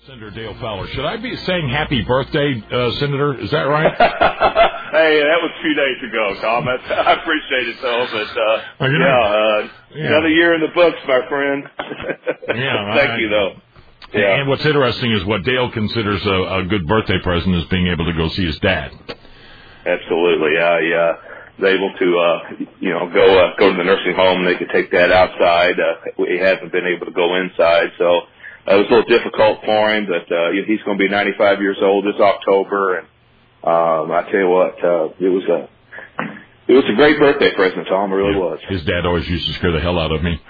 Senator Dale Fowler. Should I be saying happy birthday, Senator? Is that right? Hey, that was a few days ago, Tom. I appreciate it, though. But, another year in the books, my friend. Thank you, though. Yeah. And what's interesting is what Dale considers a good birthday present is being able to go see his dad. Absolutely. I was able to, go to the nursing home. They could take Dad outside. He hasn't been able to go inside, so it was a little difficult for him. But he's going to be 95 years old this October, and I tell you what, it was a great birthday present, Tom. It really was. His dad always used to scare the hell out of me.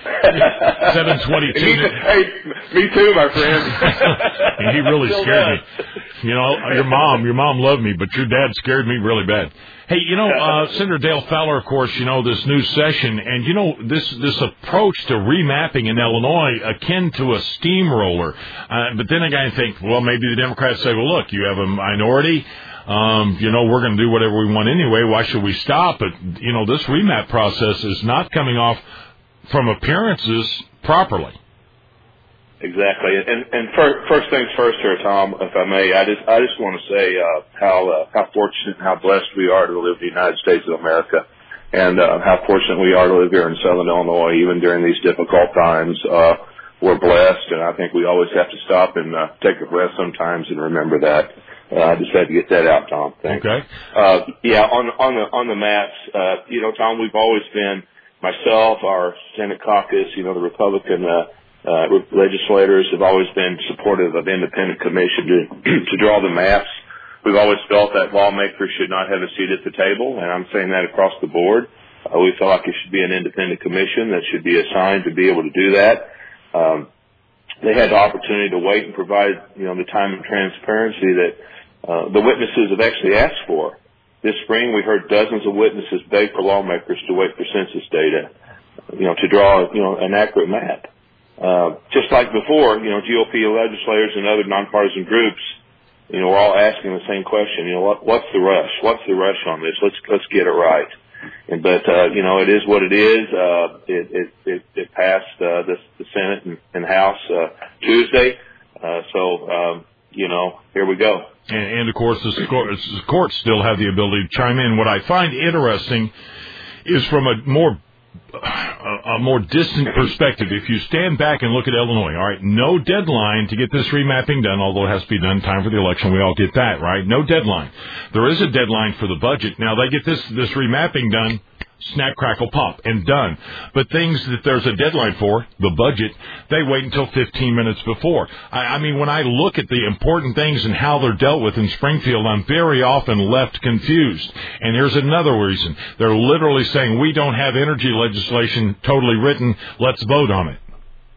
722. Hey, me too, my friend. And he really scared me. You know, your mom loved me, but your dad scared me really bad. Hey, Senator Dale Fowler, of course, this new session, and this approach to remapping in Illinois akin to a steamroller. But then again, I think, well, maybe the Democrats say, well, look, you have a minority. We're going to do whatever we want anyway. Why should we stop? But, this remap process is not coming off from appearances properly. Exactly. And first things first here, Tom, if I may, I just want to say how fortunate and how blessed we are to live in the United States of America, and how fortunate we are to live here in Southern Illinois, even during these difficult times. We're blessed, and I think we always have to stop and take a breath sometimes and remember that. I just had to get that out, Tom. Thanks. Okay. On the maps, Tom, we've always been, myself, our Senate caucus, the Republican legislators have always been supportive of independent commission to draw the maps. We've always felt that lawmakers should not have a seat at the table, and I'm saying that across the board. We feel like it should be an independent commission that should be assigned to be able to do that. They had the opportunity to wait and provide, the time and transparency that the witnesses have actually asked for. This spring, we heard dozens of witnesses beg for lawmakers to wait for census data, to draw, an accurate map. Just like before, GOP legislators and other nonpartisan groups, we're all asking the same question. What's the rush? What's the rush on this? Let's get it right. But it is what it is. It passed the Senate and House Tuesday. So here we go. And of course, the courts still have the ability to chime in. What I find interesting is from a more distant perspective. If you stand back and look at Illinois, all right, no deadline to get this remapping done, although it has to be done in time for the election. We all get that, right? No deadline. There is a deadline for the budget. Now, they get this remapping done, snap, crackle, pop, and done. But things that there's a deadline for, the budget, they wait until 15 minutes before. I mean, when I look at the important things and how they're dealt with in Springfield, I'm very often left confused. And here's another reason. They're literally saying, we don't have energy legislation totally written, let's vote on it.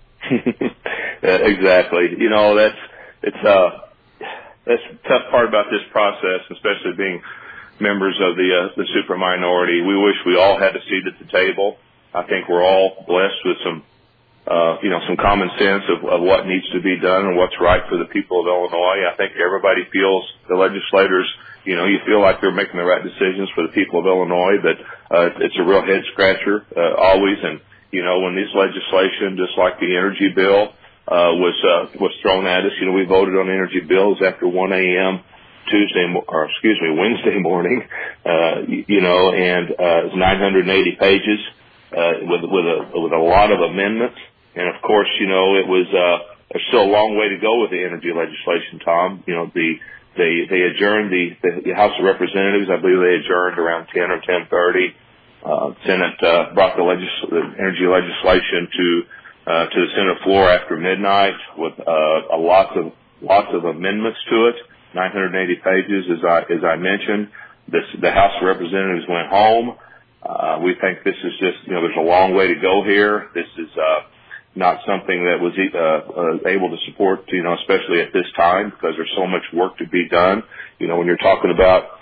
Exactly. That's the tough part about this process, especially being members of the super minority. We wish we all had a seat at the table. I think we're all blessed with some common sense of what needs to be done and what's right for the people of Illinois. I think everybody feels, the legislators, you feel like they're making the right decisions for the people of Illinois, but it's a real head scratcher always. And when this legislation, just like the energy bill, was thrown at us, we voted on energy bills after 1 a.m. Wednesday morning, and it's 980 pages, with a lot of amendments. And of course, there's still a long way to go with the energy legislation, Tom. They adjourned the House of Representatives. I believe they adjourned around 10 or 10:30. Senate, brought the energy legislation to the Senate floor after midnight with, lots of amendments to it. 980 pages, as I mentioned. The House of Representatives went home. We think this is just, there's a long way to go here. This is not something that was able to support, especially at this time, because there's so much work to be done. When you're talking about,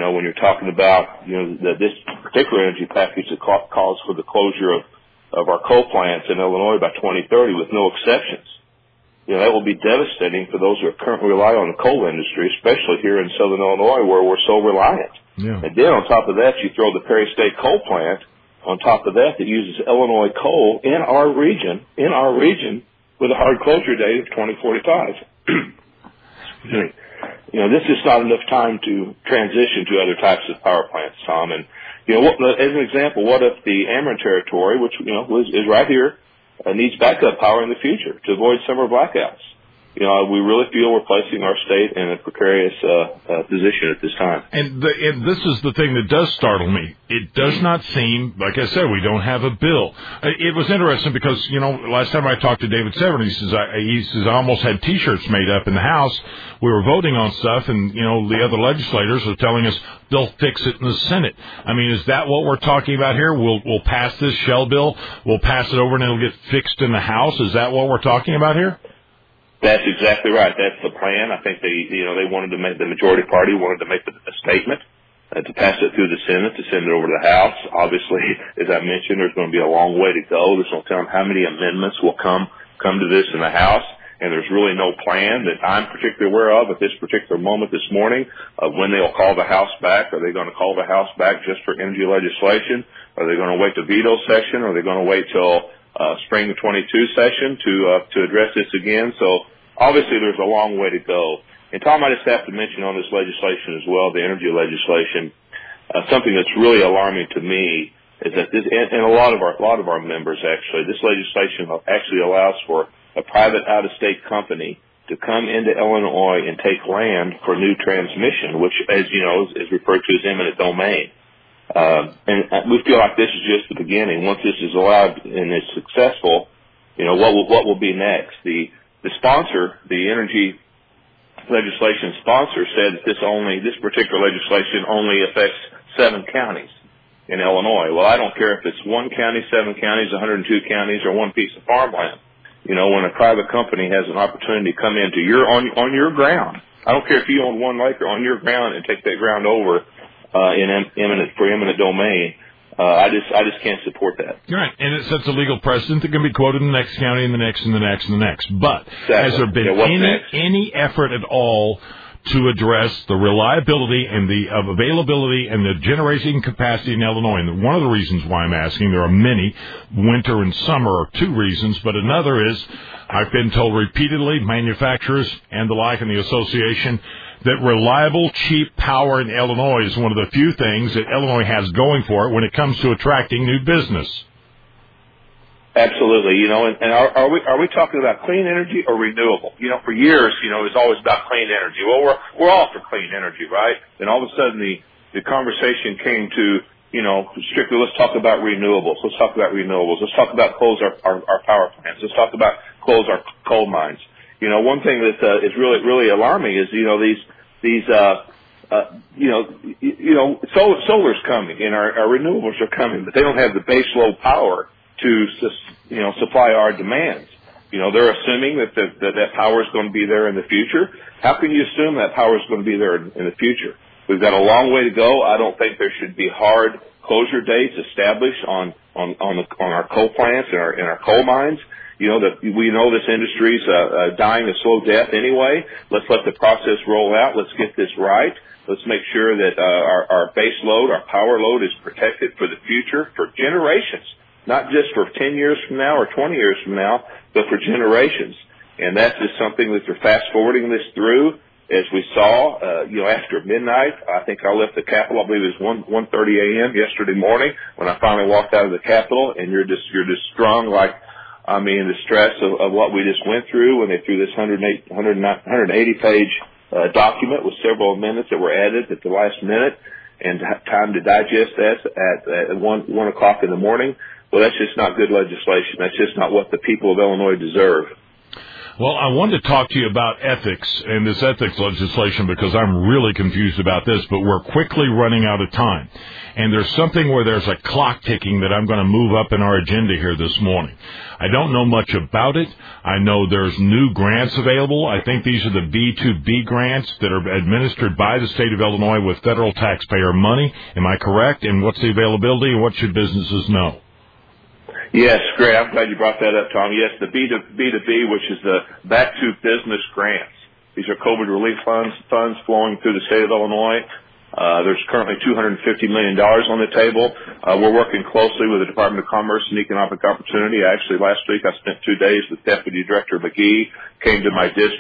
this particular energy package that calls for the closure of our coal plants in Illinois by 2030 with no exceptions. That will be devastating for those who currently rely on the coal industry, especially here in Southern Illinois where we're so reliant. Yeah. And then on top of that, you throw the Perry State coal plant on top of that uses Illinois coal in our region with a hard closure date of 2045. This is not enough time to transition to other types of power plants, Tom. And, as an example, what if the Ameren territory, which, is right here, needs backup power in the future to avoid summer blackouts? We really feel we're placing our state in a precarious position at this time. And this is the thing that does startle me. It does not seem, like I said, we don't have a bill. It was interesting because, last time I talked to David Severn, he says I almost had T-shirts made up in the House. We were voting on stuff, and, the other legislators are telling us they'll fix it in the Senate. I mean, is that what we're talking about here? We'll pass this shell bill, we'll pass it over, and it'll get fixed in the House? Is that what we're talking about here? That's exactly right. That's the plan. I think they wanted to make, the majority party wanted to make a statement to pass it through the Senate, to send it over to the House. Obviously, as I mentioned, there's going to be a long way to go. There's no telling how many amendments will come to this in the House, and there's really no plan that I'm particularly aware of at this particular moment this morning of when they'll call the House back. Are they going to call the House back just for energy legislation? Are they going to wait to veto session? Or are they going to wait till spring of 22 session to address this again? So obviously there's a long way to go. And Tom, I just have to mention on this legislation as well, the energy legislation, something that's really alarming to me is that this, and a lot of our members actually, this legislation actually allows for a private out-of-state company to come into Illinois and take land for new transmission, which, as you know, is referred to as eminent domain. And we feel like this is just the beginning. Once this is allowed and is successful, what will be next? The sponsor, the energy legislation sponsor, said that this particular legislation only affects 7 counties in Illinois. Well, I don't care if it's 1 county, 7 counties, 102 counties, or one piece of farmland. When a private company has an opportunity to come into on your ground, I don't care if you own 1 acre on your ground and take that ground over for eminent domain. I just can't support that. You're right, and it sets a legal precedent that can be quoted in the next county, and the next, and the next, and the next. But has there been any effort at all to address the reliability and the availability and the generation capacity in Illinois? And one of the reasons why I'm asking, there are many, winter and summer are 2 reasons, but another is, I've been told repeatedly, manufacturers and the like in the association, that reliable, cheap power in Illinois is one of the few things that Illinois has going for it when it comes to attracting new business. Absolutely. And are we talking about clean energy or renewable? For years, it's always about clean energy. Well, we're all for clean energy, right? And all of a sudden the conversation came to, strictly let's talk about renewables. Let's talk about renewables. Let's talk about close our power plants. Let's talk about close our coal mines. One thing that is really, really alarming is, solar's coming and our renewables are coming, but they don't have the base load power to, supply our demands. They're assuming that power is going to be there in the future. How can you assume that power is going to be there in the future? We've got a long way to go. I don't think there should be hard closure dates established on our coal plants and our coal mines. That we know this industry's dying a slow death anyway. Let's let the process roll out. Let's get this right. Let's make sure that our base load, our power load, is protected for the future, for generations, not just for 10 years from now or 20 years from now, but for generations. And that's just something that they're fast forwarding this through. As we saw, after midnight, I think I left the Capitol. I believe it was 1:30 a.m. yesterday morning when I finally walked out of the Capitol, and you're just strung like. The stress of what we just went through when they threw this 180-page document with several amendments that were added at the last minute, and time to digest that at 1 o'clock in the morning. Well, that's just not good legislation. That's just not what the people of Illinois deserve. Well, I wanted to talk to you about ethics and this ethics legislation because I'm really confused about this, but we're quickly running out of time. And there's something where there's a clock ticking that I'm going to move up in our agenda here this morning. I don't know much about it. I know there's new grants available. I think these are the B2B grants that are administered by the state of Illinois with federal taxpayer money. Am I correct? And what's the availability and what should businesses know? Yes, great. I'm glad you brought that up, Tom. Yes, the B2B, which is the Back to Business grants. These are COVID relief funds flowing through the state of Illinois. There's currently $250 million on the table. We're working closely with the Department of Commerce and Economic Opportunity. Actually, last week I spent 2 days with Deputy Director McGee, came to my district,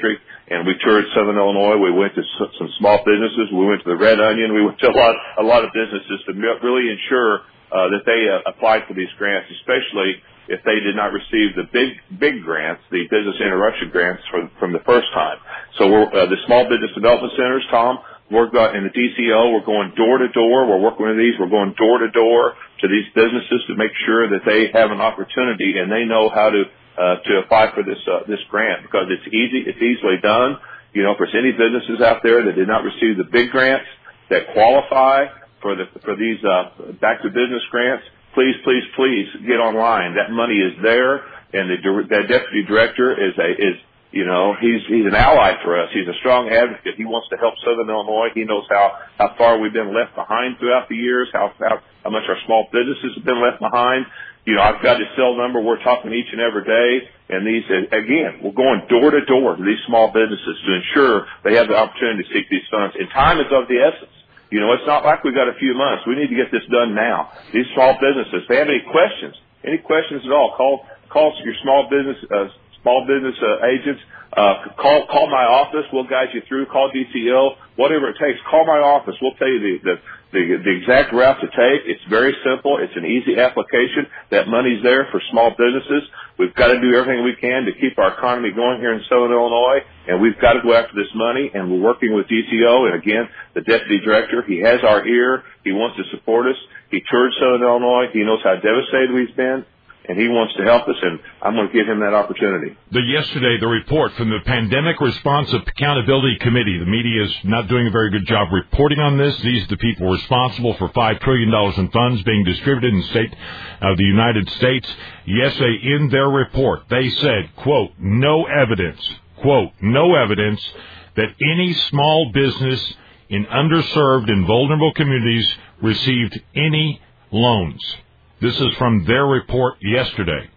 and we toured Southern Illinois. We went to some small businesses. We went to the Red Onion. We went to a lot of businesses to really ensure that they applied for these grants, especially if they did not receive the big grants, the business interruption grants from the first time. So we're the small business development centers, Tom. We're in the DCO. We're going door to door. We're working with these. We're going door to door to these businesses to make sure that they have an opportunity and they know how to apply for this grant, because it's easy. It's easily done. You know, if there's any businesses out there that did not receive the big grants that qualify for these back to business grants, please get online. That money is there, and the deputy director is he's an ally for us. He's a strong advocate. He wants to help Southern Illinois. He knows how far we've been left behind throughout the years, how much our small businesses have been left behind. You know, I've got his cell number. We're talking each and every day, and we're going door to door to these small businesses to ensure they have the opportunity to seek these funds. And time is of the essence. You know, it's not like we've got a few months. We need to get this done now. These small businesses, if they have any questions at all, call your small business agents. Call my office. We'll guide you through. Call DCO. Whatever it takes. Call my office. We'll tell you the exact route to take. It's very simple. It's an easy application. That money's there for small businesses. We've got to do everything we can to keep our economy going here in Southern Illinois, and we've got to go after this money, and we're working with DCO. And again, the deputy director, he has our ear. He wants to support us. He toured Southern Illinois. He knows how devastated we've been, and he wants to help us, and I'm going to give him that opportunity. Yesterday, the report from the Pandemic Response Accountability Committee. The media is not doing a very good job reporting on this. These are the people responsible for $5 trillion in funds being distributed in the state of the United States. Yesterday, in their report, they said, quote, no evidence that any small business in underserved and vulnerable communities received any loans. This is from their report yesterday.